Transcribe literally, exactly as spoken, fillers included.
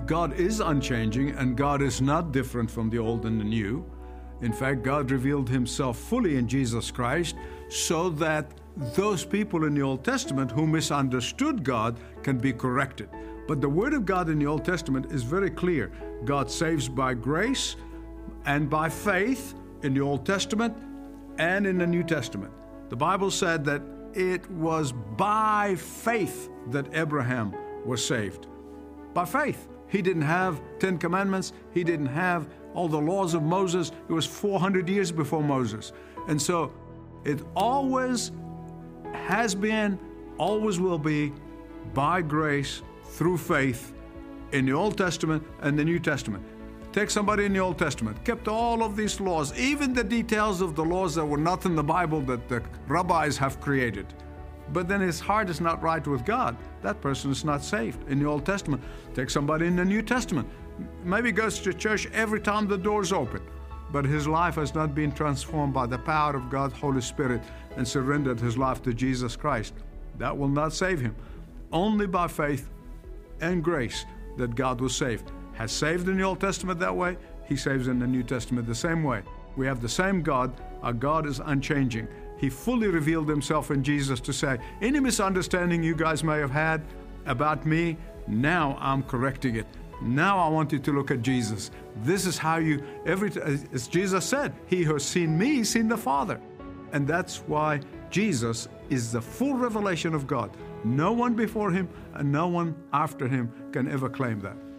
God is unchanging, and God is not different from the old and the new. In fact, God revealed himself fully in Jesus Christ so that those people in the Old Testament who misunderstood God can be corrected. But the Word of God in the Old Testament is very clear. God saves by grace and by faith in the Old Testament and in the New Testament. The Bible said that it was by faith that Abraham was saved. By faith. He didn't have Ten Commandments. He didn't have all the laws of Moses. It was four hundred years before Moses. And so it always has been, always will be, by grace, through faith, in the Old Testament and the New Testament. Take somebody in the Old Testament, kept all of these laws, even the details of the laws that were not in the Bible that the rabbis have created. But then his heart is not right with God. That person is not saved in the Old Testament. Take somebody in the New Testament. Maybe goes to church every time the door's open, but his life has not been transformed by the power of God's Holy Spirit and surrendered his life to Jesus Christ. That will not save him. Only by faith and grace that God will save. Has saved in the Old Testament that way, he saves in the New Testament the same way. We have the same God. Our God is unchanging. He fully revealed himself in Jesus to say, any misunderstanding you guys may have had about me, now I'm correcting it. Now I want you to look at Jesus. This is how you, every, as Jesus said, he who has seen me, has seen the Father. And that's why Jesus is the full revelation of God. No one before him and no one after him can ever claim that.